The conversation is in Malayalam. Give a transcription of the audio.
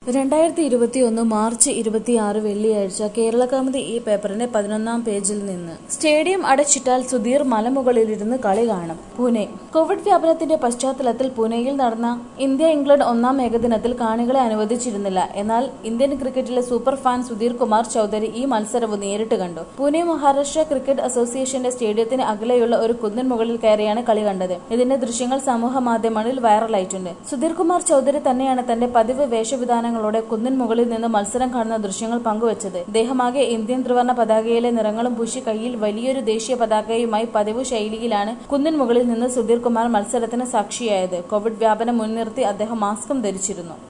2021 മാർച്ച് 26 വെള്ളിയാഴ്ച കേരളകൗമുദി ഈ പേപ്പറിന്റെ 11-ാം പേജിൽ നിന്ന്. സ്റ്റേഡിയം അടച്ചിട്ടാൽ സുധീർ മലമുകളിലിരുന്ന് കളി കാണും. പൂനെ. കോവിഡ് വ്യാപനത്തിന്റെ പശ്ചാത്തലത്തിൽ പൂനെയിൽ നടന്ന ഇന്ത്യ-ഇംഗ്ലണ്ട് 1-ാം ഏകദിനത്തിൽ കാണികളെ അനുവദിച്ചിരുന്നില്ല. എന്നാൽ ഇന്ത്യൻ ക്രിക്കറ്റിലെ സൂപ്പർ ഫാൻ സുധീർ കുമാർ ചൌധരി ഈ മത്സരവും നേരിട്ട് കണ്ടു. പൂനെ മഹാരാഷ്ട്ര ക്രിക്കറ്റ് അസോസിയേഷന്റെ സ്റ്റേഡിയത്തിന് അകലെയുള്ള ഒരു കുന്നിൻ മുകളിൽ കയറിയാണ് കളി കണ്ടത്. ഇതിന്റെ ദൃശ്യങ്ങൾ സമൂഹ മാധ്യമങ്ങളിൽ വൈറലായിട്ടുണ്ട്. സുധീർ കുമാർ ചൌധരി തന്നെയാണ് തന്റെ പതിവ് വേഷവിധാനങ്ങളോടെ കുന്നിൻ മുകളിൽ നിന്ന് മത്സരം കാണുന്ന ദൃശ്യങ്ങൾ പങ്കുവച്ചത്. ദേഹമാകെ ഇന്ത്യൻ ത്രിവർണ്ണ പതാകയിലെ നിറങ്ങളും പൂശി കൈയിൽ വലിയൊരു ദേശീയ പതാകയുമായി പതിവ് ശൈലിയിലാണ് കുന്നിൻ മുകളിൽ നിന്ന് സുധീർ കുമാർ മത്സരത്തിന് സാക്ഷിയായത്. കോവിഡ് വ്യാപനം മുൻനിർത്തി അദ്ദേഹം മാസ്കും ധരിച്ചിരുന്നു.